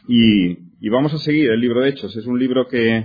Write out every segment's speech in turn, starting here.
y vamos a seguir el libro de Hechos. Es un libro que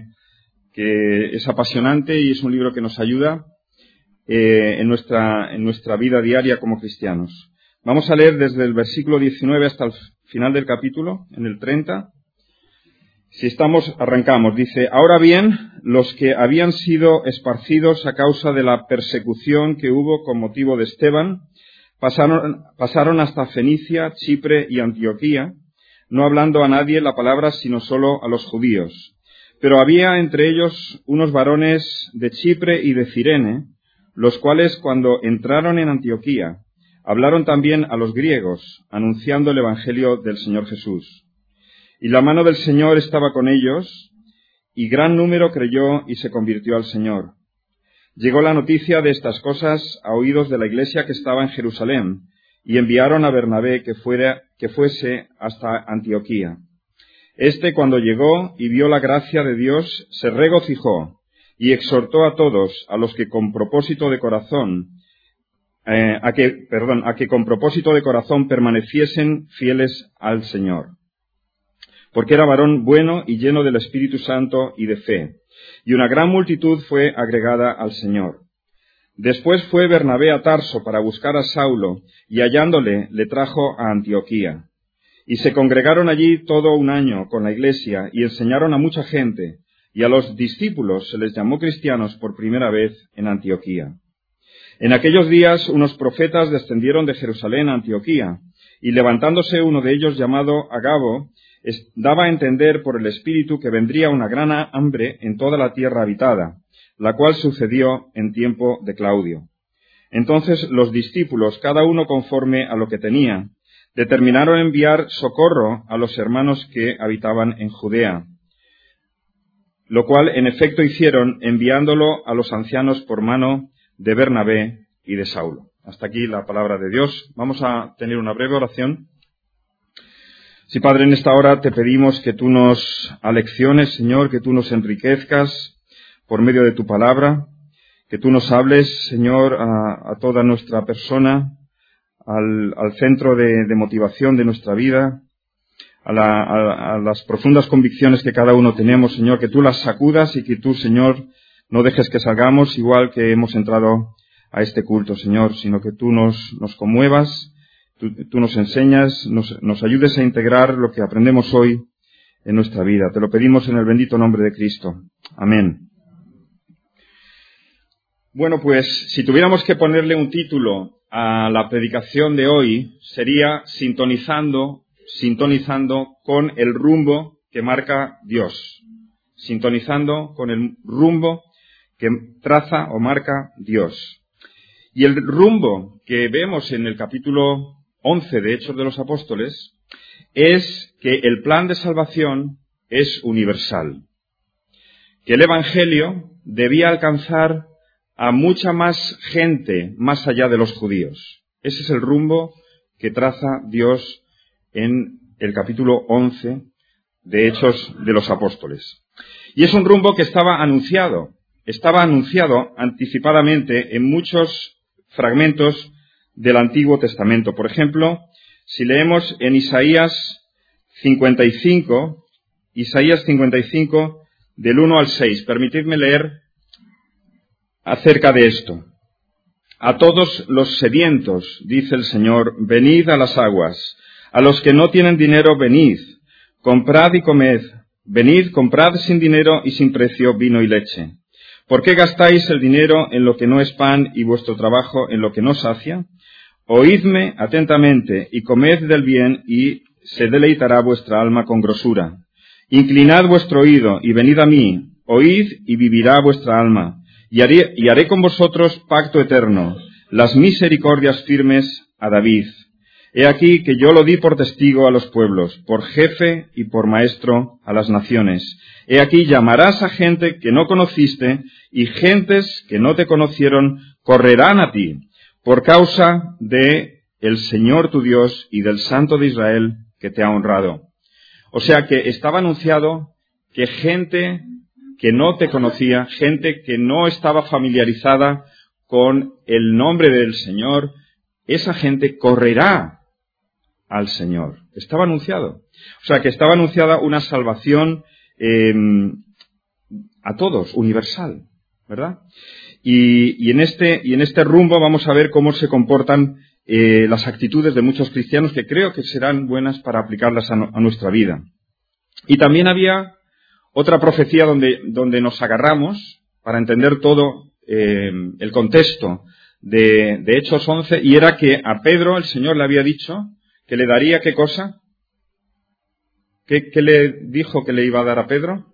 es apasionante y es un libro que nos ayuda en nuestra vida diaria como cristianos. Vamos a leer desde el versículo 19 hasta el final del capítulo, en el 30. Si estamos, arrancamos. Dice: Ahora bien, los que habían sido esparcidos a causa de la persecución que hubo con motivo de Esteban, pasaron hasta Fenicia, Chipre y Antioquía, no hablando a nadie la palabra, sino solo a los judíos. Pero había entre ellos unos varones de Chipre y de Cirene, los cuales, cuando entraron en Antioquía, hablaron también a los griegos, anunciando el evangelio del Señor Jesús. Y la mano del Señor estaba con ellos, y gran número creyó y se convirtió al Señor. Llegó la noticia de estas cosas a oídos de la iglesia que estaba en Jerusalén, y enviaron a Bernabé que fuese hasta Antioquía. Cuando llegó y vio la gracia de Dios, se regocijó, y exhortó a todos, a los que con propósito de corazón, a que con propósito de corazón permaneciesen fieles al Señor. Porque era varón bueno y lleno del Espíritu Santo y de fe, y una gran multitud fue agregada al Señor. Después fue Bernabé a Tarso para buscar a Saulo, y hallándole, le trajo a Antioquía. Y se congregaron allí todo un año con la iglesia, y enseñaron a mucha gente, y a los discípulos se les llamó cristianos por primera vez en Antioquía. En aquellos días unos profetas descendieron de Jerusalén a Antioquía, y levantándose uno de ellos llamado Agabo, daba a entender por el Espíritu que vendría una gran hambre en toda la tierra habitada, la cual sucedió en tiempo de Claudio. Entonces los discípulos, cada uno conforme a lo que tenía, determinaron enviar socorro a los hermanos que habitaban en Judea, lo cual en efecto hicieron, enviándolo a los ancianos por mano de Bernabé y de Saulo. Hasta aquí la palabra de Dios. Vamos a tener una breve oración. Sí, Padre, en esta hora te pedimos que tú nos alecciones, Señor, que tú nos enriquezcas por medio de tu palabra, que tú nos hables, Señor, a toda nuestra persona, al centro de motivación de nuestra vida, a las profundas convicciones que cada uno tenemos, Señor, que tú las sacudas y que tú, Señor, no dejes que salgamos igual que hemos entrado a este culto, Señor, sino que tú nos conmuevas, tú nos enseñas, nos ayudes a integrar lo que aprendemos hoy en nuestra vida. Te lo pedimos en el bendito nombre de Cristo. Amén. Bueno, pues si tuviéramos que ponerle un título a la predicación de hoy, sería sintonizando con el rumbo que marca Dios. Sintonizando con el rumbo que traza o marca Dios. Y el rumbo que vemos en el capítulo 11 de Hechos de los Apóstoles es que el plan de salvación es universal. Que el Evangelio debía alcanzar a mucha más gente más allá de los judíos. Ese es el rumbo que traza Dios en el capítulo 11 de Hechos de los Apóstoles. Y es un rumbo que estaba anunciado anticipadamente en muchos fragmentos del Antiguo Testamento. Por ejemplo, si leemos en Isaías 55, del 1 al 6, permitidme leer acerca de esto. A todos los sedientos, dice el Señor, venid a las aguas. A los que no tienen dinero, venid. Comprad y comed. Venid, comprad sin dinero y sin precio vino y leche. ¿Por qué gastáis el dinero en lo que no es pan y vuestro trabajo en lo que no sacia? Oídme atentamente y comed del bien y se deleitará vuestra alma con grosura. Inclinad vuestro oído y venid a mí. Oíd y vivirá vuestra alma. Y haré con vosotros pacto eterno, las misericordias firmes a David. He aquí que yo lo di por testigo a los pueblos, por jefe y por maestro a las naciones. He aquí llamarás a gente que no conociste, y gentes que no te conocieron correrán a ti, por causa de el Señor tu Dios y del Santo de Israel que te ha honrado. O sea que estaba anunciado que gente que no te conocía, gente que no estaba familiarizada con el nombre del Señor, esa gente correrá al Señor. Estaba anunciado. O sea, que estaba anunciada una salvación a todos, universal, ¿verdad? Y en este rumbo vamos a ver cómo se comportan las actitudes de muchos cristianos que creo que serán buenas para aplicarlas a nuestra vida. Y también había otra profecía donde nos agarramos para entender todo el contexto de Hechos 11, y era que a Pedro el Señor le había dicho que le daría ¿qué cosa? ¿Qué le dijo que le iba a dar a Pedro?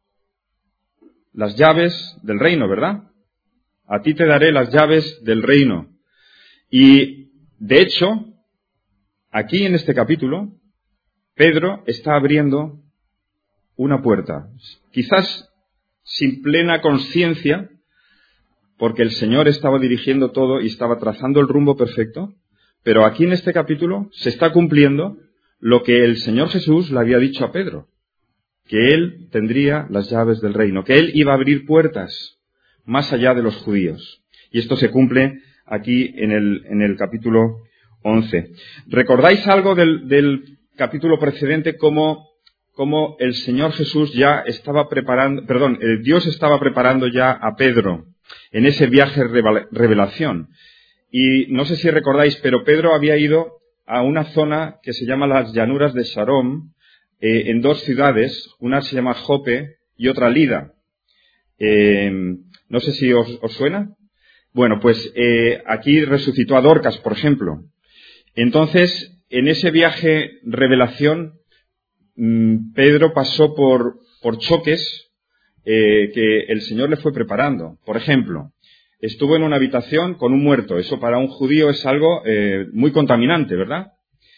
Las llaves del reino, ¿verdad? A ti te daré las llaves del reino. Y, de hecho, aquí en este capítulo, Pedro está abriendo una puerta. Quizás sin plena conciencia, porque el Señor estaba dirigiendo todo y estaba trazando el rumbo perfecto, pero aquí en este capítulo se está cumpliendo lo que el Señor Jesús le había dicho a Pedro, que él tendría las llaves del reino, que él iba a abrir puertas más allá de los judíos. Y esto se cumple aquí en el capítulo 11. ¿Recordáis algo del capítulo precedente cómo el Señor Jesús ya estaba preparando, Dios estaba preparando ya a Pedro en ese viaje de revelación? Y no sé si recordáis, pero Pedro había ido a una zona que se llama las llanuras de Sharom, en dos ciudades, una se llama Jope y otra Lida. No sé si os suena. Bueno, pues aquí resucitó a Dorcas, por ejemplo. Entonces, en ese viaje revelación, Pedro pasó por choques que el Señor le fue preparando. Por ejemplo, estuvo en una habitación con un muerto. Eso para un judío es algo muy contaminante, ¿verdad?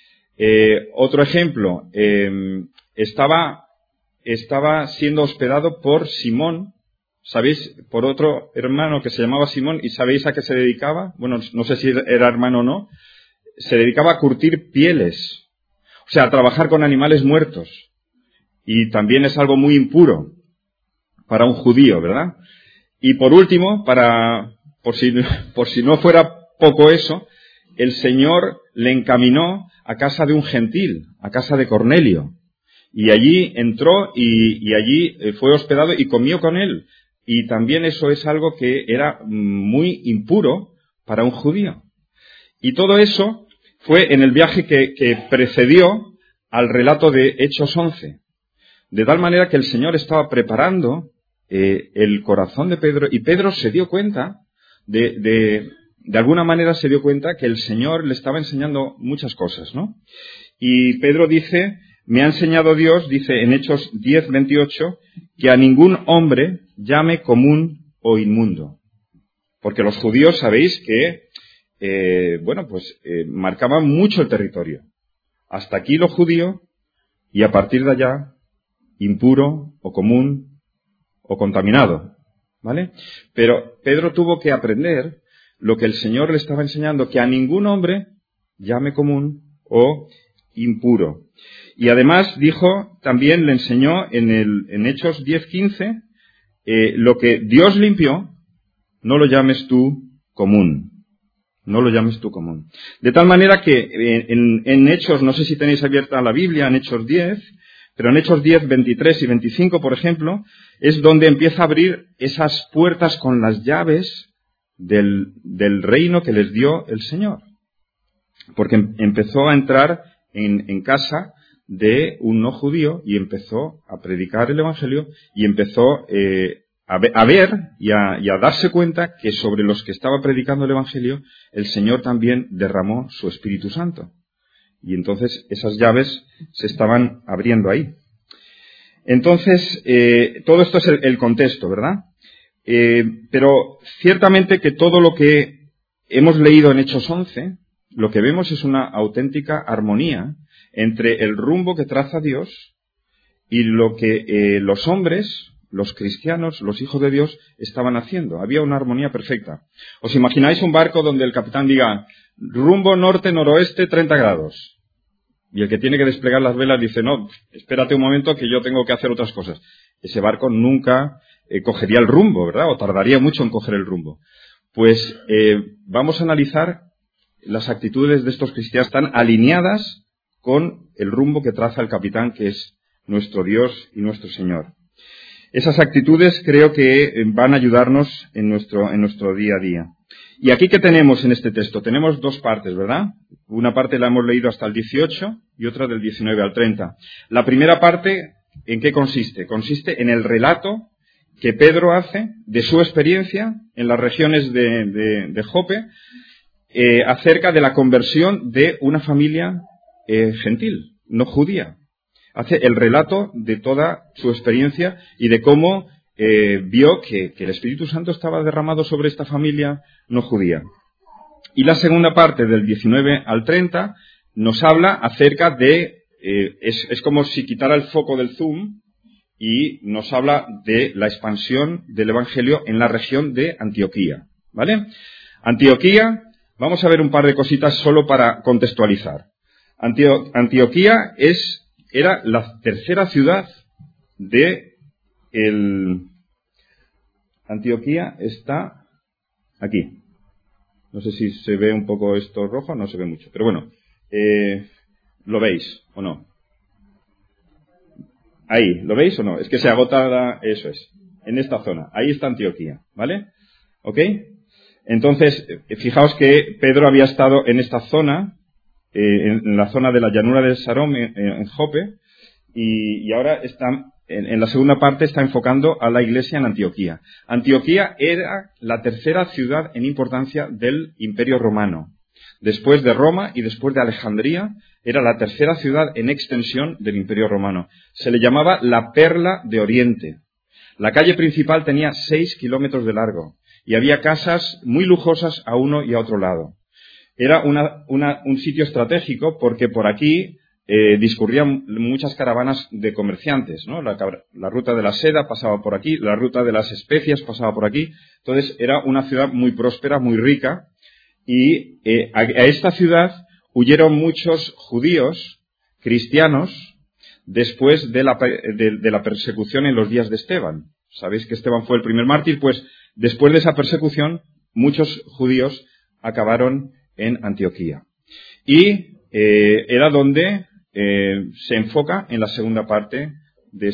Otro ejemplo, estaba siendo hospedado por Simón, ¿sabéis? Por otro hermano que se llamaba Simón, ¿y sabéis a qué se dedicaba? Bueno, no sé si era hermano o no. Se dedicaba a curtir pieles, o sea, a trabajar con animales muertos. Y también es algo muy impuro para un judío, ¿verdad? Y por último, por si no fuera poco eso, el Señor le encaminó a casa de un gentil, a casa de Cornelio. Y allí entró y allí fue hospedado y comió con él. Y también eso es algo que era muy impuro para un judío. Y todo eso fue en el viaje que precedió al relato de Hechos 11. De tal manera que el Señor estaba preparando el corazón de Pedro, y Pedro se dio cuenta, de alguna manera se dio cuenta que el Señor le estaba enseñando muchas cosas, ¿no? Y Pedro dice, me ha enseñado Dios, dice en Hechos 10:28, que a ningún hombre llame común o inmundo. Porque los judíos sabéis que, marcaban mucho el territorio. Hasta aquí lo judío, y a partir de allá, impuro o común o contaminado, ¿vale? Pero Pedro tuvo que aprender lo que el Señor le estaba enseñando, que a ningún hombre llame común o impuro. Y además también le enseñó en Hechos 10:15, lo que Dios limpió, no lo llames tú común. No lo llames tú común. De tal manera que en Hechos, no sé si tenéis abierta la Biblia, en Hechos 10, pero en Hechos 10, 23 y 25, por ejemplo, es donde empieza a abrir esas puertas con las llaves del reino que les dio el Señor. Porque empezó a entrar en casa de un no judío y empezó a predicar el Evangelio y empezó a ver y a darse cuenta que sobre los que estaba predicando el Evangelio el Señor también derramó su Espíritu Santo. Y entonces esas llaves se estaban abriendo ahí. Entonces, todo esto es el contexto, ¿verdad? Pero ciertamente que todo lo que hemos leído en Hechos 11, lo que vemos es una auténtica armonía entre el rumbo que traza Dios y lo que los hombres, los cristianos, los hijos de Dios, estaban haciendo. Había una armonía perfecta. ¿Os imagináis un barco donde el capitán diga, rumbo norte-noroeste 30 grados? Y el que tiene que desplegar las velas dice, no, espérate un momento que yo tengo que hacer otras cosas. Ese barco nunca cogería el rumbo, ¿verdad? O tardaría mucho en coger el rumbo. Pues vamos a analizar las actitudes de estos cristianos tan alineadas con el rumbo que traza el capitán, que es nuestro Dios y nuestro Señor. Esas actitudes creo que van a ayudarnos en nuestro día a día. Y aquí, ¿qué tenemos en este texto? Tenemos dos partes, ¿verdad? Una parte la hemos leído hasta el 18 y otra del 19 al 30. La primera parte, ¿en qué consiste? Consiste en el relato que Pedro hace de su experiencia en las regiones de Jope acerca de la conversión de una familia gentil, no judía. Hace el relato de toda su experiencia y de cómo vio que el Espíritu Santo estaba derramado sobre esta familia no judía. Y la segunda parte, del 19 al 30, nos habla acerca de, es como si quitara el foco del zoom y nos habla de la expansión del Evangelio en la región de Antioquía. ¿Vale? Antioquía, vamos a ver un par de cositas solo para contextualizar. Antioquía era la tercera ciudad Antioquía está aquí. No sé si se ve un poco esto rojo, no se ve mucho. Pero bueno, ¿lo veis o no? Ahí, ¿lo veis o no? Es que se agota, eso es, en esta zona. Ahí está Antioquía, ¿vale? ¿Ok? Entonces, fijaos que Pedro había estado en esta zona, en la zona de la llanura de Sarón, en Jope, y ahora está, en la segunda parte está enfocando a la iglesia en Antioquía. Antioquía era la tercera ciudad en importancia del Imperio Romano. Después de Roma y después de Alejandría, era la tercera ciudad en extensión del Imperio Romano. Se le llamaba la Perla de Oriente. La calle principal tenía 6 kilómetros de largo y había casas muy lujosas a uno y a otro lado. Era un sitio estratégico porque por aquí discurrían muchas caravanas de comerciantes, ¿no? La ruta de la seda pasaba por aquí, la ruta de las especias pasaba por aquí. Entonces era una ciudad muy próspera, muy rica, y a esta ciudad huyeron muchos judíos cristianos después de la persecución en los días de Esteban. Sabéis que Esteban fue el primer mártir, pues después de esa persecución muchos judíos acabaron en Antioquía. Y era donde se enfoca en la segunda parte de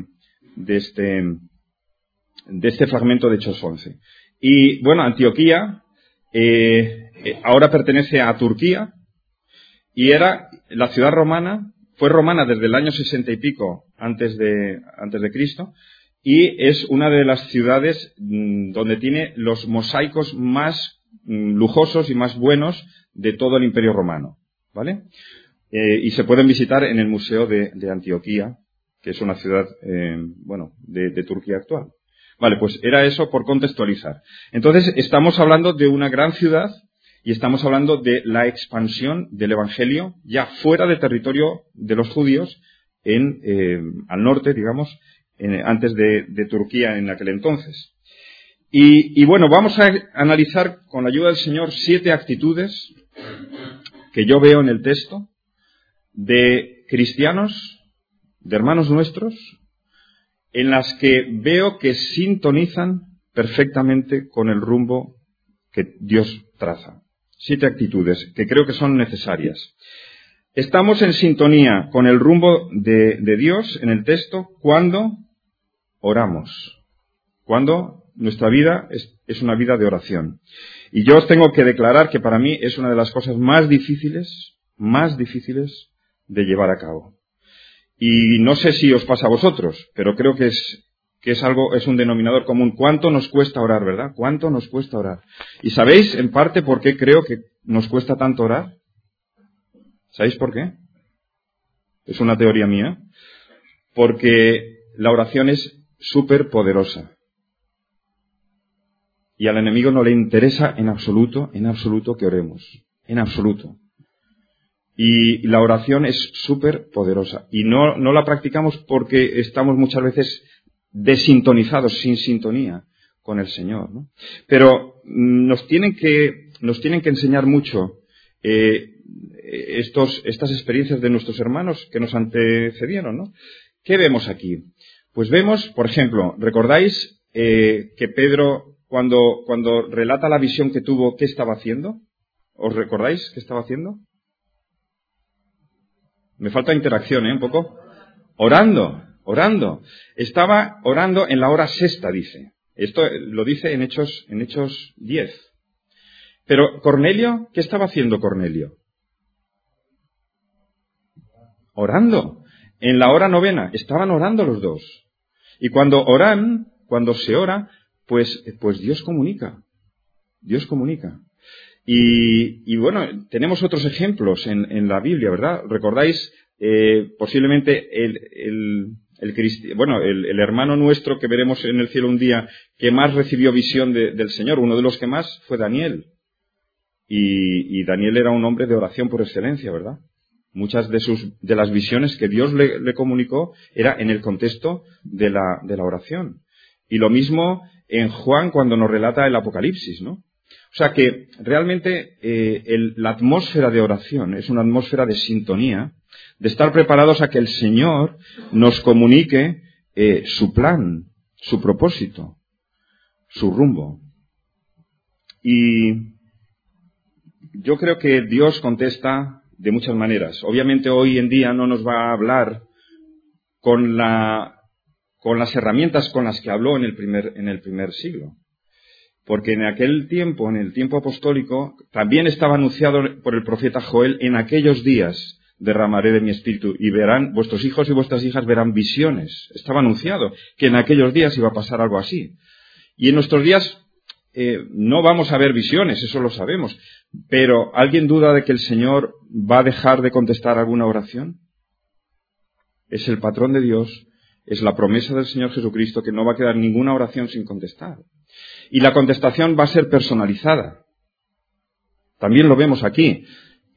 este fragmento de Hechos 11. Y bueno, Antioquía ahora pertenece a Turquía y era la ciudad romana, fue romana desde el año 60 y pico antes de Cristo, y es una de las ciudades donde tiene los mosaicos más lujosos y más buenos de todo el Imperio Romano, ¿vale? Y se pueden visitar en el Museo de Antioquía, que es una ciudad, de Turquía actual. Vale, pues era eso por contextualizar. Entonces, estamos hablando de una gran ciudad y estamos hablando de la expansión del Evangelio ya fuera del territorio de los judíos, al norte, digamos, antes de Turquía en aquel entonces. Y bueno, vamos a analizar con la ayuda del Señor 7 actitudes que yo veo en el texto de cristianos, de hermanos nuestros, en las que veo que sintonizan perfectamente con el rumbo que Dios traza. 7 actitudes que creo que son necesarias. Estamos en sintonía con el rumbo de Dios en el texto cuando oramos, cuando nuestra vida es una vida de oración. Y yo os tengo que declarar que para mí es una de las cosas más difíciles de llevar a cabo. Y no sé si os pasa a vosotros, pero creo que es un denominador común. ¿Cuánto nos cuesta orar, verdad? ¿Cuánto nos cuesta orar? ¿Y sabéis en parte por qué creo que nos cuesta tanto orar? ¿Sabéis por qué? Es una teoría mía. Porque la oración es súper poderosa. Y al enemigo no le interesa en absoluto que oremos. En absoluto. Y la oración es súper poderosa. Y no la practicamos porque estamos muchas veces desintonizados, sin sintonía con el Señor, ¿no? Pero nos tienen que enseñar mucho estas experiencias de nuestros hermanos que nos antecedieron, ¿no? ¿Qué vemos aquí? Pues vemos, por ejemplo, ¿recordáis que Pedro, cuando relata la visión que tuvo, qué estaba haciendo? ¿Os recordáis qué estaba haciendo? Me falta interacción, un poco. Orando. Estaba orando en la hora sexta, dice. Esto lo dice en Hechos 10. Pero Cornelio, ¿qué estaba haciendo Cornelio? Orando. En la hora novena, estaban orando los dos. Y cuando se ora, pues Dios comunica. Dios comunica. Y bueno, tenemos otros ejemplos en la Biblia, ¿verdad? ¿Recordáis posiblemente el hermano nuestro que veremos en el cielo un día que más recibió visión del Señor? Uno de los que más fue Daniel. Y Daniel era un hombre de oración por excelencia, ¿verdad? Muchas de las visiones que Dios le comunicó era en el contexto de la oración. Y lo mismo en Juan cuando nos relata el Apocalipsis, ¿no? O sea que realmente la atmósfera de oración es una atmósfera de sintonía, de estar preparados a que el Señor nos comunique su plan, su propósito, su rumbo. Y yo creo que Dios contesta de muchas maneras. Obviamente hoy en día no nos va a hablar con las herramientas con las que habló en el primer siglo. Porque en aquel tiempo, en el tiempo apostólico, también estaba anunciado por el profeta Joel: en aquellos días derramaré de mi espíritu y verán, vuestros hijos y vuestras hijas verán visiones. Estaba anunciado que en aquellos días iba a pasar algo así. Y en nuestros días no vamos a ver visiones, eso lo sabemos. Pero ¿alguien duda de que el Señor va a dejar de contestar alguna oración? Es el patrón de Dios, es la promesa del Señor Jesucristo que no va a quedar ninguna oración sin contestar. Y la contestación va a ser personalizada. También lo vemos aquí.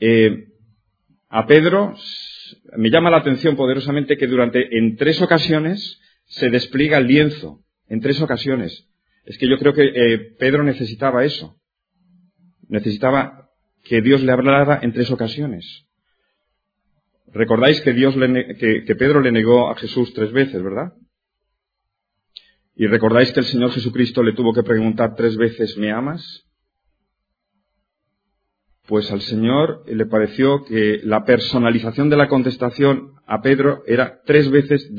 A Pedro me llama la atención poderosamente que en 3 ocasiones se despliega el lienzo. En 3 ocasiones. Es que yo creo que Pedro necesitaba eso. Necesitaba que Dios le hablara en 3 ocasiones. Recordáis que que Pedro le negó a Jesús 3 veces, ¿verdad? Y recordáis que el Señor Jesucristo le tuvo que preguntar 3 veces: ¿me amas? Pues al Señor le pareció que la personalización de la contestación a Pedro era 3 veces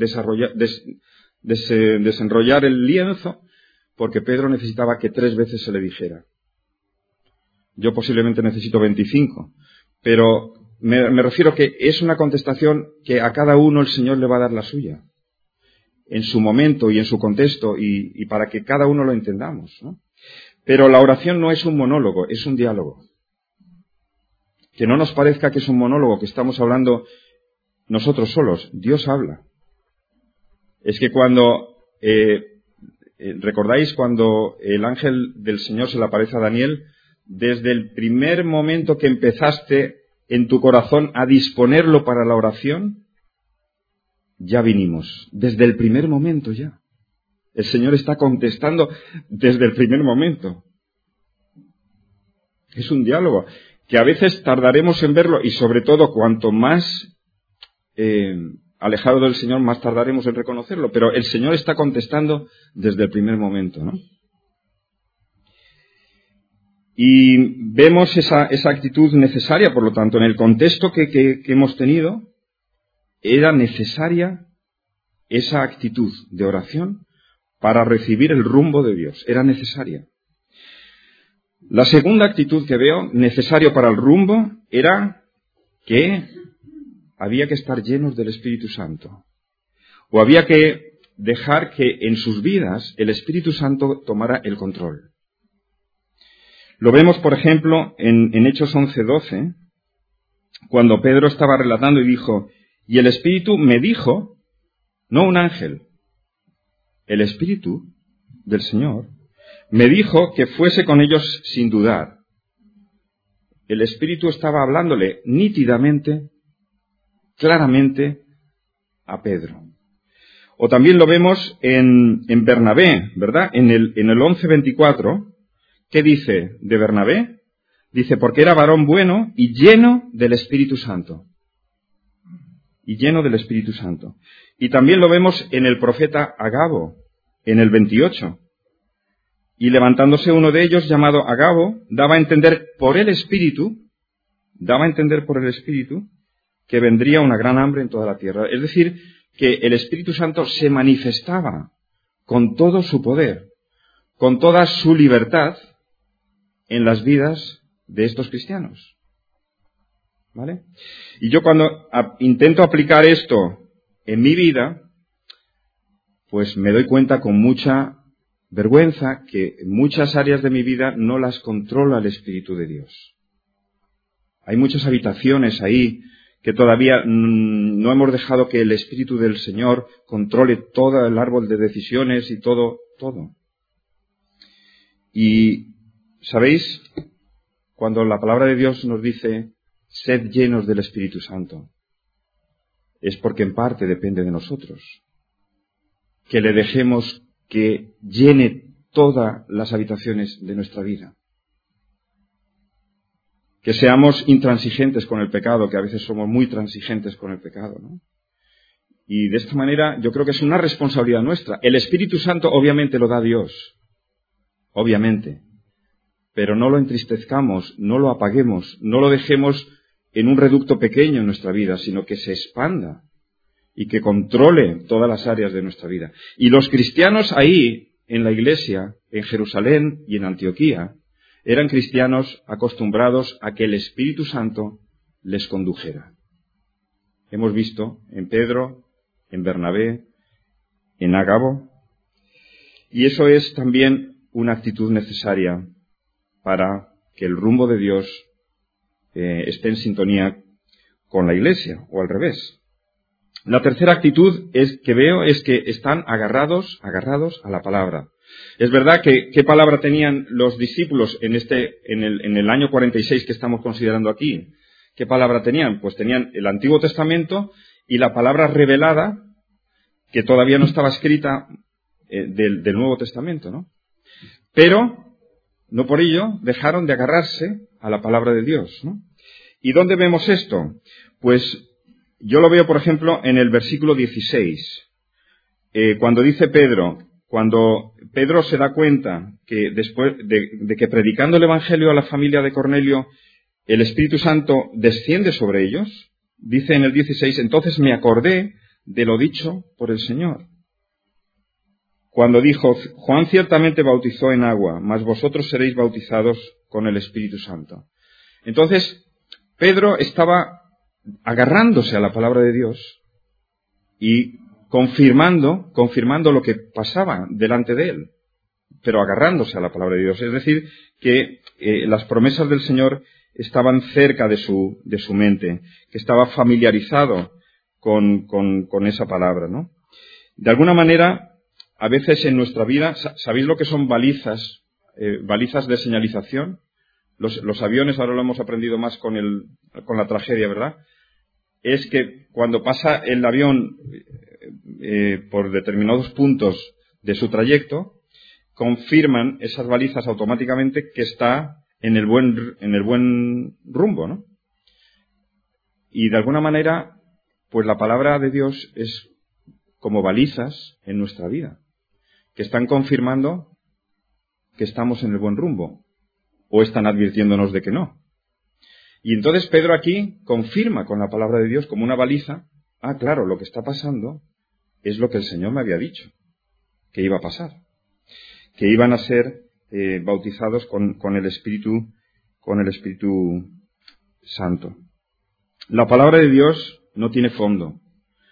desenrollar el lienzo, porque Pedro necesitaba que 3 veces se le dijera. Yo posiblemente necesito 25, pero me refiero que es una contestación que a cada uno el Señor le va a dar la suya, en su momento y en su contexto, y para que cada uno lo entendamos, ¿no? Pero la oración no es un monólogo, es un diálogo. Que no nos parezca que es un monólogo, que estamos hablando nosotros solos. Dios habla. Es que ¿recordáis cuando el ángel del Señor se le aparece a Daniel? Desde el primer momento que empezaste en tu corazón a disponerlo para la oración, ya vinimos. Desde el primer momento ya. El Señor está contestando desde el primer momento. Es un diálogo que a veces tardaremos en verlo, y sobre todo cuanto más alejado del Señor, más tardaremos en reconocerlo. Pero el Señor está contestando desde el primer momento, ¿no? Y vemos esa actitud necesaria, por lo tanto, en el contexto que hemos tenido, era necesaria esa actitud de oración para recibir el rumbo de Dios. Era necesaria. La segunda actitud que veo, necesario para el rumbo, era que había que estar llenos del Espíritu Santo. O había que dejar que en sus vidas el Espíritu Santo tomara el control. Lo vemos, por ejemplo, en Hechos 11:12, cuando Pedro estaba relatando y dijo: y el Espíritu me dijo, no un ángel, el Espíritu del Señor, me dijo que fuese con ellos sin dudar. El Espíritu estaba hablándole nítidamente, claramente a Pedro. O también lo vemos en Bernabé, ¿verdad? En el 11:24, ¿qué dice de Bernabé? Dice: porque era varón bueno y lleno del Espíritu Santo. Y lleno del Espíritu Santo. Y también lo vemos en el profeta Agabo, en el 28. Y levantándose uno de ellos, llamado Agabo, daba a entender por el Espíritu que vendría una gran hambre en toda la tierra. Es decir, que el Espíritu Santo se manifestaba con todo su poder, con toda su libertad en las vidas de estos cristianos. ¿Vale? Y yo cuando intento aplicar esto en mi vida, pues me doy cuenta con mucha vergüenza que muchas áreas de mi vida no las controla el Espíritu de Dios. Hay muchas habitaciones ahí que todavía no hemos dejado que el Espíritu del Señor controle todo el árbol de decisiones y todo. Y, ¿sabéis? Cuando la palabra de Dios nos dice, sed llenos del Espíritu Santo, es porque en parte depende de nosotros. Que le dejemos que llene todas las habitaciones de nuestra vida. Que seamos intransigentes con el pecado, que a veces somos muy transigentes con el pecado, ¿no? Y de esta manera yo creo que es una responsabilidad nuestra. El Espíritu Santo obviamente lo da Dios, obviamente, pero no lo entristezcamos, no lo apaguemos, no lo dejemos en un reducto pequeño en nuestra vida, sino que se expanda y que controle todas las áreas de nuestra vida. Y los cristianos ahí, en la iglesia, en Jerusalén y en Antioquía, eran cristianos acostumbrados a que el Espíritu Santo les condujera. Hemos visto en Pedro, en Bernabé, en Ágabo, y eso es también una actitud necesaria para que el rumbo de Dios esté en sintonía con la iglesia, o al revés. La tercera actitud que veo es que están agarrados a la palabra. Es verdad que ¿qué palabra tenían los discípulos en el año 46 que estamos considerando aquí? ¿Qué palabra tenían? Pues tenían el Antiguo Testamento y la palabra revelada, que todavía no estaba escrita del Nuevo Testamento, ¿no? Pero, no por ello, dejaron de agarrarse a la palabra de Dios, ¿no? ¿Y dónde vemos esto? Pues yo lo veo, por ejemplo, en el versículo 16, cuando dice cuando Pedro se da cuenta que después de que predicando el Evangelio a la familia de Cornelio, el Espíritu Santo desciende sobre ellos, dice en el 16, entonces me acordé de lo dicho por el Señor. Cuando dijo, Juan ciertamente bautizó en agua, mas vosotros seréis bautizados con el Espíritu Santo. Entonces, Pedro estaba agarrándose a la palabra de Dios y confirmando lo que pasaba delante de él, pero agarrándose a la palabra de Dios. Es decir, que las promesas del Señor estaban cerca de su mente, que estaba familiarizado con esa palabra, ¿no? De alguna manera, a veces en nuestra vida, ¿sabéis lo que son balizas? Balizas de señalización. Los aviones, ahora lo hemos aprendido más con la tragedia, ¿verdad? Es que cuando pasa el avión por determinados puntos de su trayecto, confirman esas balizas automáticamente que está en el buen rumbo, ¿no? Y de alguna manera, pues la palabra de Dios es como balizas en nuestra vida, que están confirmando que estamos en el buen rumbo, o están advirtiéndonos de que no. Y entonces Pedro aquí confirma con la palabra de Dios como una baliza, claro, lo que está pasando es lo que el Señor me había dicho, que iba a pasar, que iban a ser bautizados con el Espíritu Santo. La palabra de Dios no tiene fondo.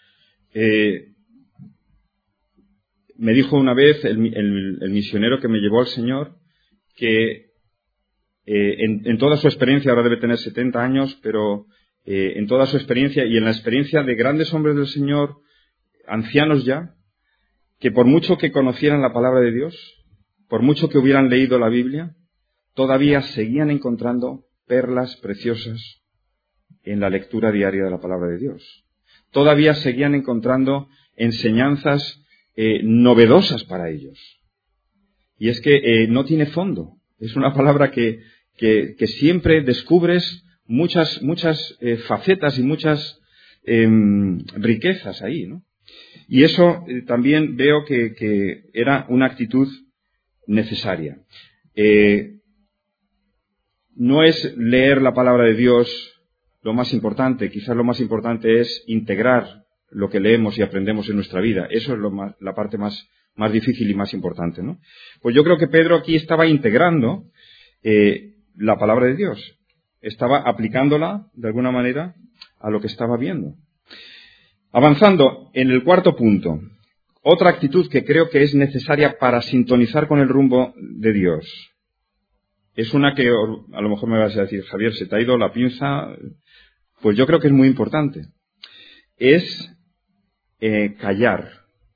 Me dijo una vez el misionero que me llevó al Señor que en toda su experiencia, ahora debe tener 70 años, pero en toda su experiencia y en la experiencia de grandes hombres del Señor, ancianos ya, que por mucho que conocieran la palabra de Dios, por mucho que hubieran leído la Biblia, todavía seguían encontrando perlas preciosas en la lectura diaria de la palabra de Dios. Todavía seguían encontrando enseñanzas novedosas para ellos. Y es que no tiene fondo. Es una palabra que siempre descubres muchas facetas y muchas riquezas ahí, ¿no? Y eso también veo que era una actitud necesaria. No es leer la palabra de Dios lo más importante. Quizás lo más importante es integrar lo que leemos y aprendemos en nuestra vida. Eso es la parte más difícil y más importante, ¿no? Pues yo creo que Pedro aquí estaba integrando la palabra de Dios. Estaba aplicándola, de alguna manera, a lo que estaba viendo. Avanzando en el cuarto punto. Otra actitud que creo que es necesaria para sintonizar con el rumbo de Dios. Es una que a lo mejor me vas a decir, Javier, ¿se te ha ido la pinza? Pues yo creo que es muy importante. Es callar.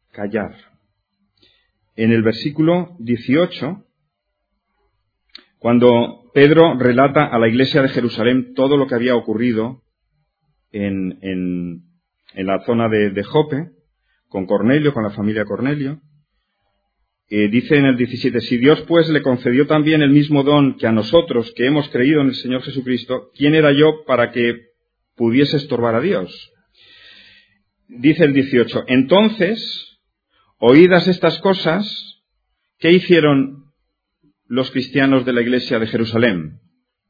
En el versículo 18, cuando Pedro relata a la iglesia de Jerusalén todo lo que había ocurrido en la zona de Jope, con Cornelio, con la familia Cornelio, dice en el 17, si Dios pues le concedió también el mismo don que a nosotros que hemos creído en el Señor Jesucristo, ¿quién era yo para que pudiese estorbar a Dios? Dice el 18, entonces, oídas estas cosas, ¿qué hicieron los cristianos de la iglesia de Jerusalén?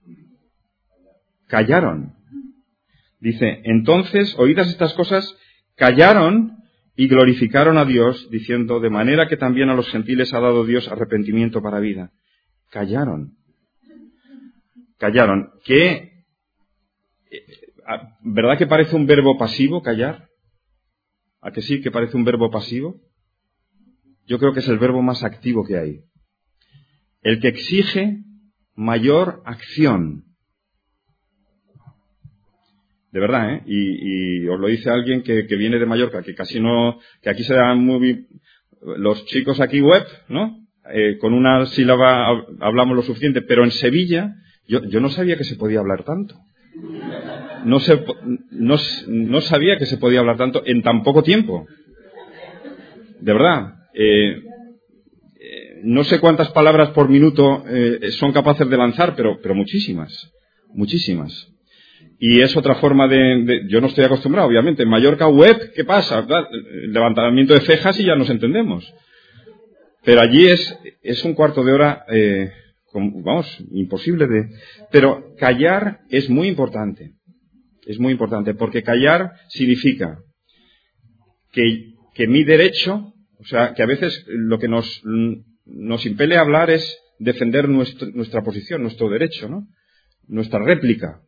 Callaron. Dice, entonces, oídas estas cosas, callaron y glorificaron a Dios, diciendo, de manera que también a los gentiles ha dado Dios arrepentimiento para vida. Callaron. ¿Qué? ¿Verdad que parece un verbo pasivo, callar? ¿A que sí, que parece un verbo pasivo? Yo creo que es el verbo más activo que hay. El que exige mayor acción. De verdad, ¿eh? Y os lo dice alguien que viene de Mallorca, que casi no, que aquí se dan muy, los chicos aquí web, ¿no? Con una sílaba hablamos lo suficiente, pero en Sevilla, yo no sabía que se podía hablar tanto. No sabía que se podía hablar tanto en tan poco tiempo. De verdad. No sé cuántas palabras por minuto son capaces de lanzar, pero muchísimas. Y es otra forma yo no estoy acostumbrado, obviamente. En Mallorca, web, ¿qué pasa? Levantamiento de cejas y ya nos entendemos. Pero allí es un cuarto de hora, imposible Pero callar es muy importante. Es muy importante, porque callar significa que mi derecho, o sea, que a veces lo que nos impele a hablar es defender nuestra posición, nuestro derecho, ¿no? Nuestra réplica.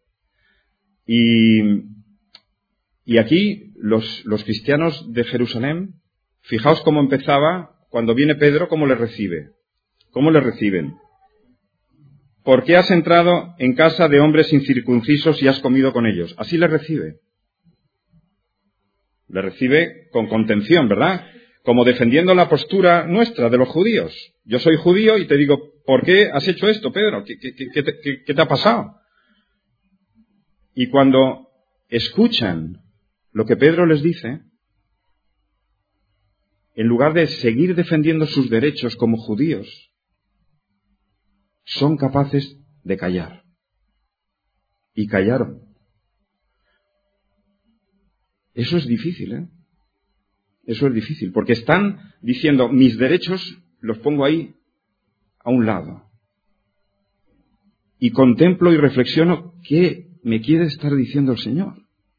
Y aquí los cristianos de Jerusalén, fijaos cómo empezaba, cuando viene Pedro, cómo le recibe. ¿Cómo le reciben? ¿Por qué has entrado en casa de hombres incircuncisos y has comido con ellos? Así le recibe. Le recibe con contención, ¿verdad? Como defendiendo la postura nuestra de los judíos. Yo soy judío y te digo, ¿por qué has hecho esto, Pedro? ¿Qué te ha pasado? Y cuando escuchan lo que Pedro les dice, en lugar de seguir defendiendo sus derechos como judíos, son capaces de callar. Y callaron. Eso es difícil, ¿eh? Eso es difícil, porque están diciendo, mis derechos los pongo ahí a un lado. Y contemplo y reflexiono qué me quiere estar diciendo el Señor.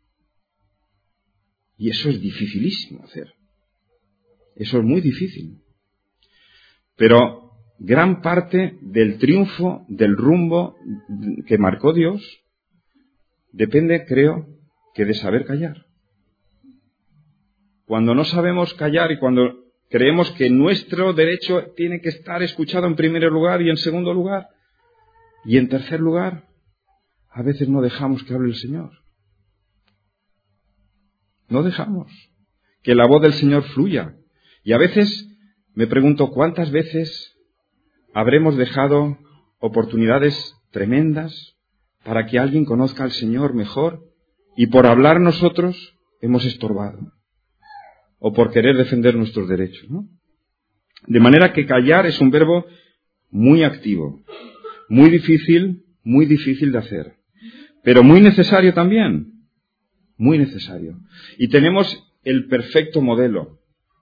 Y eso es dificilísimo hacer. Eso es muy difícil. Pero gran parte del triunfo, del rumbo que marcó Dios, depende, creo, que de saber callar. Cuando no sabemos callar y cuando creemos que nuestro derecho tiene que estar escuchado en primer lugar y en segundo lugar y en tercer lugar, a veces no dejamos que hable el Señor. No dejamos que la voz del Señor fluya. Y a veces me pregunto cuántas veces habremos dejado oportunidades tremendas para que alguien conozca al Señor mejor y por hablar nosotros hemos estorbado. O por querer defender nuestros derechos, ¿no? De manera que callar es un verbo muy activo, muy difícil de hacer, pero muy necesario también, muy necesario. Y tenemos el perfecto modelo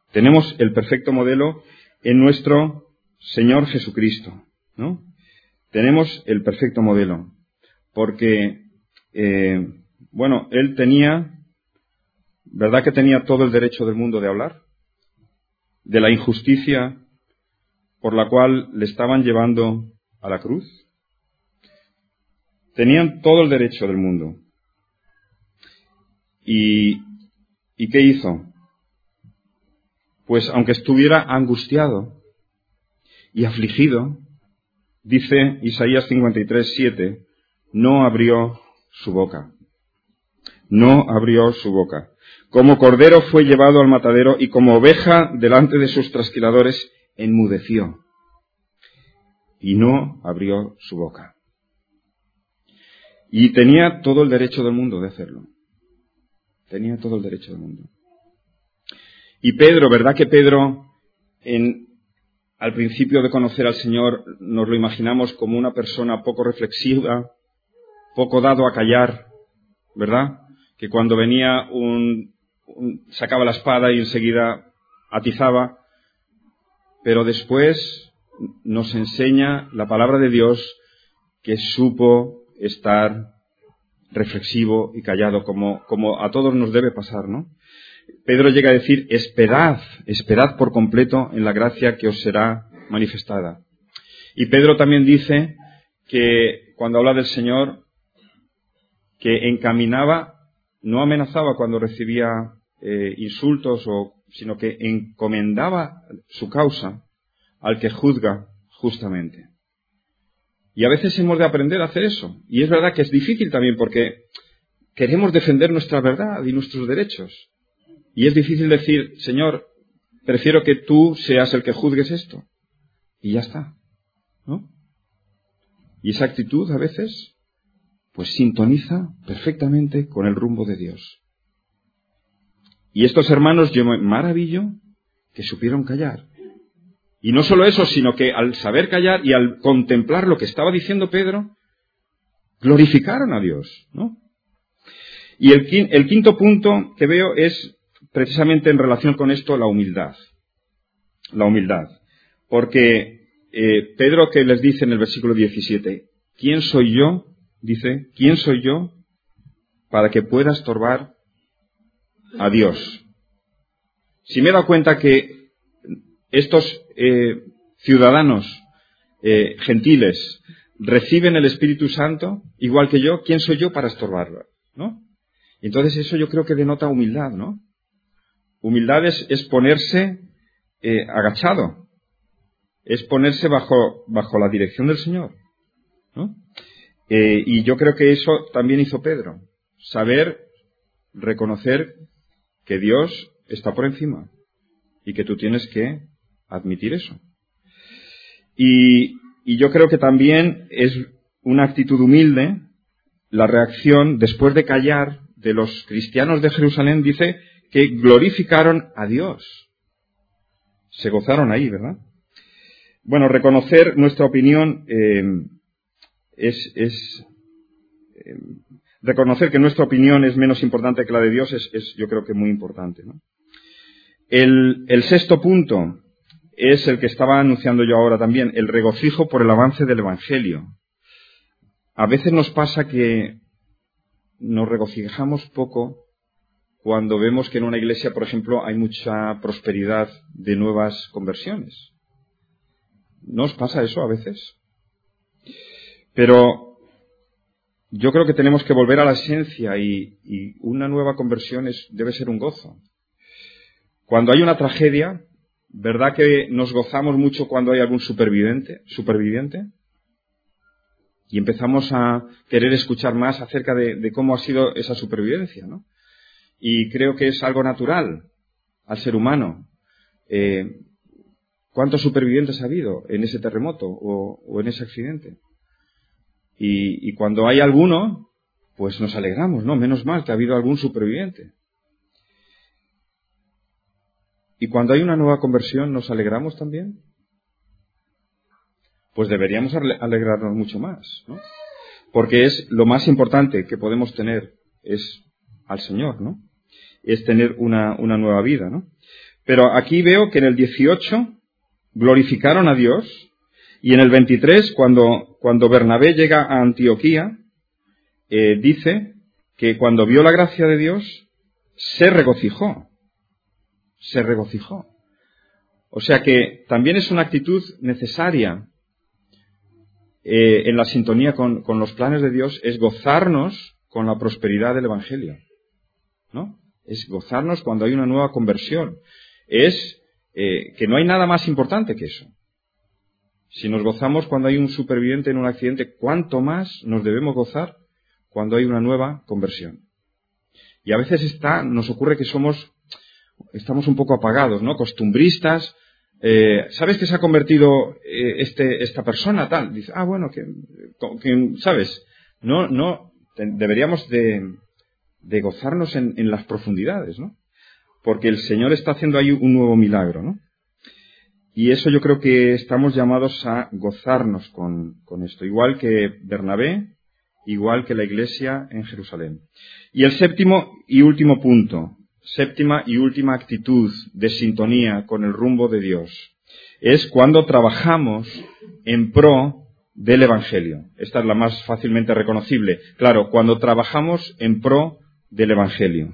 en nuestro Señor Jesucristo, ¿no? Tenemos el perfecto modelo, porque Bueno, él tenía, ¿verdad que tenía todo el derecho del mundo de hablar? De la injusticia por la cual le estaban llevando a la cruz. Tenían todo el derecho del mundo. ¿Y qué hizo? Pues aunque estuviera angustiado y afligido, dice Isaías 53:7, no abrió su boca. No abrió su boca. Como cordero fue llevado al matadero y como oveja delante de sus trasquiladores enmudeció. Y no abrió su boca. Y tenía todo el derecho del mundo de hacerlo. Tenía todo el derecho del mundo. Y Pedro, ¿verdad que Pedro, al principio de conocer al Señor, nos lo imaginamos como una persona poco reflexiva, poco dado a callar, ¿verdad? Que cuando venía sacaba la espada y enseguida atizaba, pero después nos enseña la palabra de Dios que supo estar reflexivo y callado, como a todos nos debe pasar, ¿no? Pedro llega a decir, esperad por completo en la gracia que os será manifestada. Y Pedro también dice que cuando habla del Señor, que encaminaba, no amenazaba cuando recibía insultos, sino que encomendaba su causa al que juzga justamente. Y a veces hemos de aprender a hacer eso. Y es verdad que es difícil también porque queremos defender nuestra verdad y nuestros derechos. Y es difícil decir, Señor, prefiero que tú seas el que juzgues esto. Y ya está, ¿no? Y esa actitud a veces, pues sintoniza perfectamente con el rumbo de Dios. Y estos hermanos, yo me maravillo que supieron callar. Y no solo eso, sino que al saber callar y al contemplar lo que estaba diciendo Pedro, glorificaron a Dios, ¿no? Y el quinto punto que veo es precisamente en relación con esto, la humildad. La humildad. Porque Pedro, que les dice en el versículo 17, ¿quién soy yo? Dice, ¿quién soy yo para que pueda estorbar a Dios? Si me he dado cuenta que estos ciudadanos gentiles reciben el Espíritu Santo, igual que yo, ¿quién soy yo para estorbarlo? ¿No? Entonces eso yo creo que denota humildad, ¿no? Humildad es ponerse agachado, es ponerse bajo la dirección del Señor, ¿no? Y yo creo que eso también hizo Pedro, saber reconocer que Dios está por encima y que tú tienes que admitir eso. Y yo creo que también es una actitud humilde la reacción después de callar de los cristianos de Jerusalén, dice que glorificaron a Dios. Se gozaron ahí, ¿verdad? Bueno, reconocer nuestra opinión reconocer que nuestra opinión es menos importante que la de Dios es yo creo que muy importante, ¿no? El sexto punto es el que estaba anunciando yo ahora también, el regocijo por el avance del Evangelio. A veces nos pasa que nos regocijamos poco cuando vemos que en una iglesia, por ejemplo, hay mucha prosperidad de nuevas conversiones. ¿No os pasa eso a veces? Pero yo creo que tenemos que volver a la esencia y una nueva conversión debe ser un gozo. Cuando hay una tragedia, ¿verdad que nos gozamos mucho cuando hay algún superviviente? Y empezamos a querer escuchar más acerca de cómo ha sido esa supervivencia, ¿no? Y creo que es algo natural al ser humano. ¿Cuántos supervivientes ha habido en ese terremoto o en ese accidente? Y cuando hay alguno, pues nos alegramos, ¿no? Menos mal que ha habido algún superviviente. Y cuando hay una nueva conversión, ¿nos alegramos también? Pues deberíamos alegrarnos mucho más, ¿no? Porque es lo más importante que podemos tener, es al Señor, ¿no? Es tener una nueva vida, ¿no? Pero aquí veo que en el 18 glorificaron a Dios y en el 23, cuando Bernabé llega a Antioquía, dice que cuando vio la gracia de Dios, se regocijó. Se regocijó. O sea que también es una actitud necesaria en la sintonía con los planes de Dios, es gozarnos con la prosperidad del Evangelio, ¿no? Es gozarnos cuando hay una nueva conversión. Es que no hay nada más importante que eso. Si nos gozamos cuando hay un superviviente en un accidente, ¿cuánto más nos debemos gozar cuando hay una nueva conversión? Y a veces nos ocurre que estamos un poco apagados, ¿no? Costumbristas. ¿Sabes que se ha convertido esta persona tal? Dice, bueno, ¿sabes? No, deberíamos de gozarnos en las profundidades, ¿no? Porque el Señor está haciendo ahí un nuevo milagro, ¿no? Y eso yo creo que estamos llamados a gozarnos con esto, igual que Bernabé, igual que la iglesia en Jerusalén. Y el séptimo y último punto, séptima y última actitud de sintonía con el rumbo de Dios, es cuando trabajamos en pro del Evangelio. Esta es la más fácilmente reconocible. Claro, cuando trabajamos en pro del Evangelio.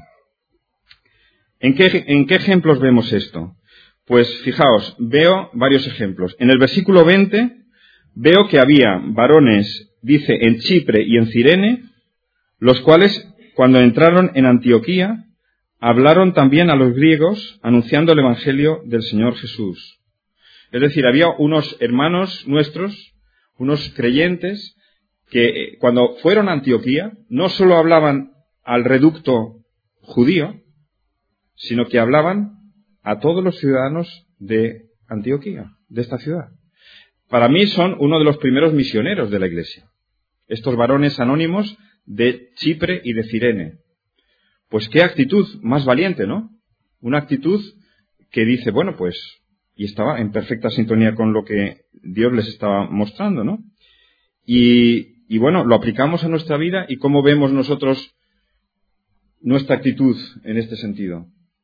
¿En qué ejemplos vemos esto? Pues fijaos, veo varios ejemplos. En el versículo 20 veo que había varones, dice, en Chipre y en Cirene, los cuales, cuando entraron en Antioquía, hablaron también a los griegos, anunciando el Evangelio del Señor Jesús. Es decir, había unos hermanos nuestros, unos creyentes, que cuando fueron a Antioquía, no solo hablaban al reducto judío, sino que hablaban a todos los ciudadanos de Antioquía, de esta ciudad. Para mí son uno de los primeros misioneros de la Iglesia. Estos varones anónimos de Chipre y de Cirene. Pues qué actitud más valiente, ¿no? Una actitud que dice, bueno, pues, y estaba en perfecta sintonía con lo que Dios les estaba mostrando, ¿no? Y bueno, lo aplicamos a nuestra vida y cómo vemos nosotros nuestra actitud en este sentido.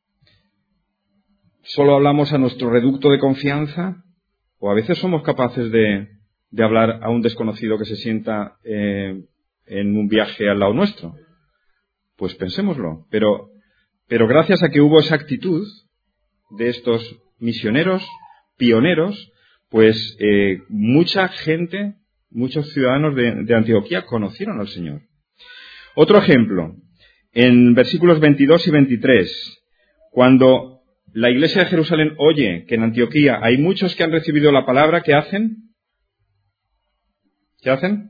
¿Solo hablamos a nuestro reducto de confianza? ¿O a veces somos capaces de hablar a un desconocido que se sienta en un viaje al lado nuestro? Pues pensémoslo. Pero gracias a que hubo esa actitud de estos misioneros, pioneros, pues mucha gente, muchos ciudadanos de Antioquía conocieron al Señor. Otro ejemplo, en versículos 22 y 23, cuando la iglesia de Jerusalén oye que en Antioquía hay muchos que han recibido la palabra, ¿qué hacen? ¿Qué hacen?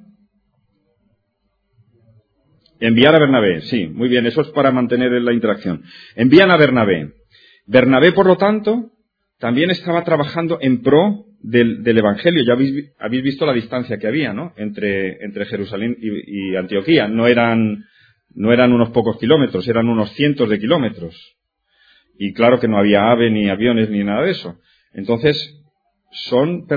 Enviar a Bernabé, sí, muy bien, eso es para mantener la interacción. Envían a Bernabé. Bernabé, por lo tanto, también estaba trabajando en pro del Evangelio. Ya habéis visto la distancia que había, ¿no? Entre Jerusalén y Antioquía. No eran unos pocos kilómetros, eran unos cientos de kilómetros. Y claro que no había AVE, ni aviones, ni nada de eso. Entonces, son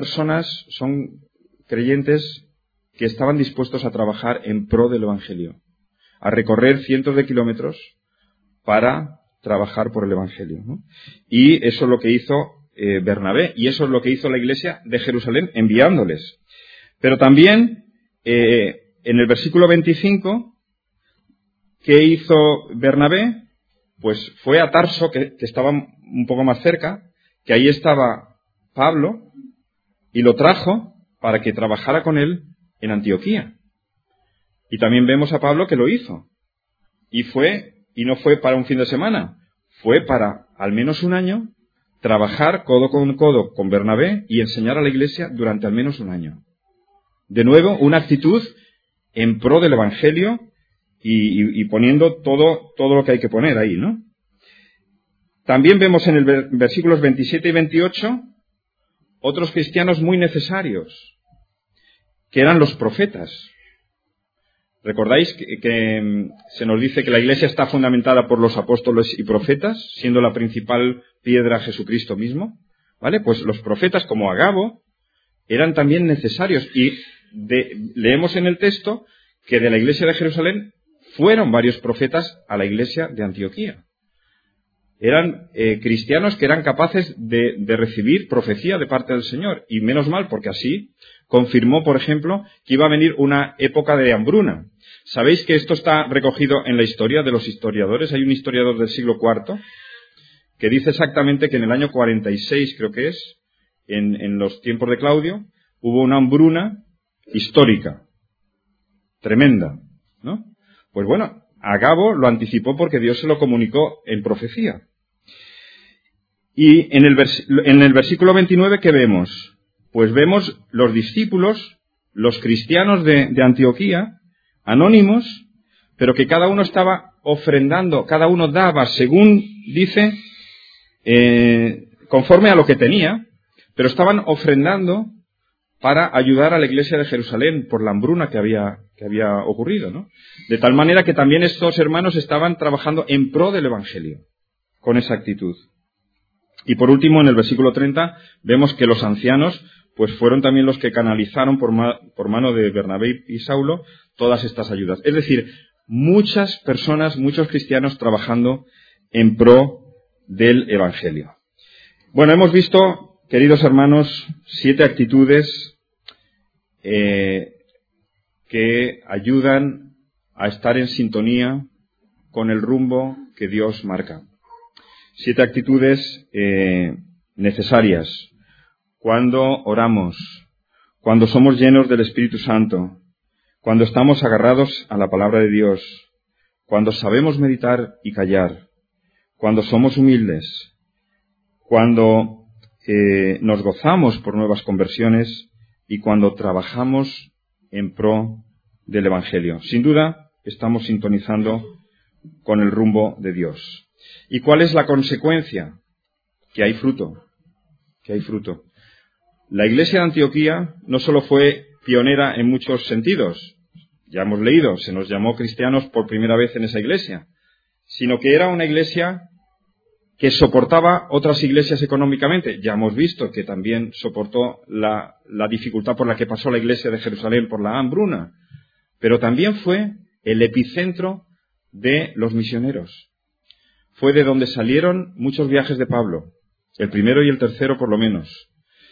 creyentes que estaban dispuestos a trabajar en pro del Evangelio, a recorrer cientos de kilómetros para trabajar por el Evangelio, ¿no? Y eso es lo que hizo Bernabé, y eso es lo que hizo la iglesia de Jerusalén enviándoles. Pero también, en el versículo 25, ¿qué hizo Bernabé? Pues fue a Tarso, que estaba un poco más cerca, que ahí estaba Pablo, y lo trajo para que trabajara con él en Antioquía. Y también vemos a Pablo que lo hizo. Y no fue para un fin de semana, fue para al menos un año trabajar codo con codo con Bernabé y enseñar a la iglesia durante al menos un año. De nuevo, una actitud en pro del Evangelio y poniendo todo lo que hay que poner ahí, ¿no? También vemos en el versículos 27 y 28 otros cristianos muy necesarios, que eran los profetas. ¿Recordáis que se nos dice que la iglesia está fundamentada por los apóstoles y profetas, siendo la principal piedra Jesucristo mismo? ¿Vale? Pues los profetas como Agabo eran también necesarios y leemos en el texto que de la iglesia de Jerusalén fueron varios profetas a la iglesia de Antioquía. Eran cristianos que eran capaces de recibir profecía de parte del Señor. Y menos mal, porque así confirmó, por ejemplo, que iba a venir una época de hambruna. ¿Sabéis que esto está recogido en la historia de los historiadores? Hay un historiador del siglo IV que dice exactamente que en el año 46, creo que es, en los tiempos de Claudio, hubo una hambruna histórica, tremenda, ¿no? Pues bueno, Agabo lo anticipó porque Dios se lo comunicó en profecía. Y en el versículo 29, ¿qué vemos? Pues vemos los discípulos, los cristianos de Antioquía, anónimos, pero que cada uno estaba ofrendando, cada uno daba, según dice, conforme a lo que tenía, pero estaban ofrendando para ayudar a la iglesia de Jerusalén por la hambruna que había ocurrido, ¿no? De tal manera que también estos hermanos estaban trabajando en pro del Evangelio, con esa actitud. Y por último, en el versículo 30, vemos que los ancianos pues fueron también los que canalizaron por mano de Bernabé y Saulo todas estas ayudas. Es decir, muchas personas, muchos cristianos trabajando en pro del Evangelio. Bueno, hemos visto, queridos hermanos, 7 actitudes que ayudan a estar en sintonía con el rumbo que Dios marca. 7 actitudes necesarias cuando oramos, cuando somos llenos del Espíritu Santo, cuando estamos agarrados a la palabra de Dios, cuando sabemos meditar y callar, cuando somos humildes, cuando nos gozamos por nuevas conversiones y cuando trabajamos en pro del Evangelio. Sin duda, estamos sintonizando con el rumbo de Dios. ¿Y cuál es la consecuencia? Que hay fruto. Que hay fruto. La iglesia de Antioquía no solo fue pionera en muchos sentidos, ya hemos leído, se nos llamó cristianos por primera vez en esa iglesia, sino que era una iglesia que soportaba otras iglesias económicamente. Ya hemos visto que también soportó la dificultad por la que pasó la iglesia de Jerusalén por la hambruna, pero también fue el epicentro de los misioneros. Fue de donde salieron muchos viajes de Pablo, el primero y el tercero por lo menos,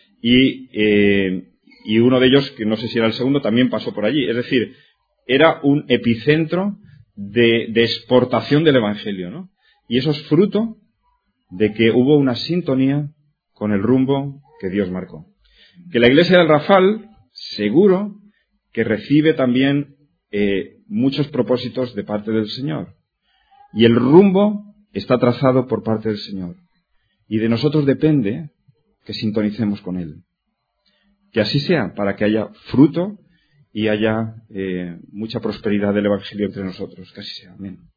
y uno de ellos, que no sé si era el segundo, también pasó por allí. Es decir, era un epicentro de exportación del Evangelio, ¿no? Y eso es fruto de que hubo una sintonía con el rumbo que Dios marcó. Que la iglesia del Rafal, seguro que recibe también muchos propósitos de parte del Señor. Y el rumbo está trazado por parte del Señor. Y de nosotros depende que sintonicemos con Él. Que así sea, para que haya fruto y haya mucha prosperidad del Evangelio entre nosotros. Que así sea. Amén.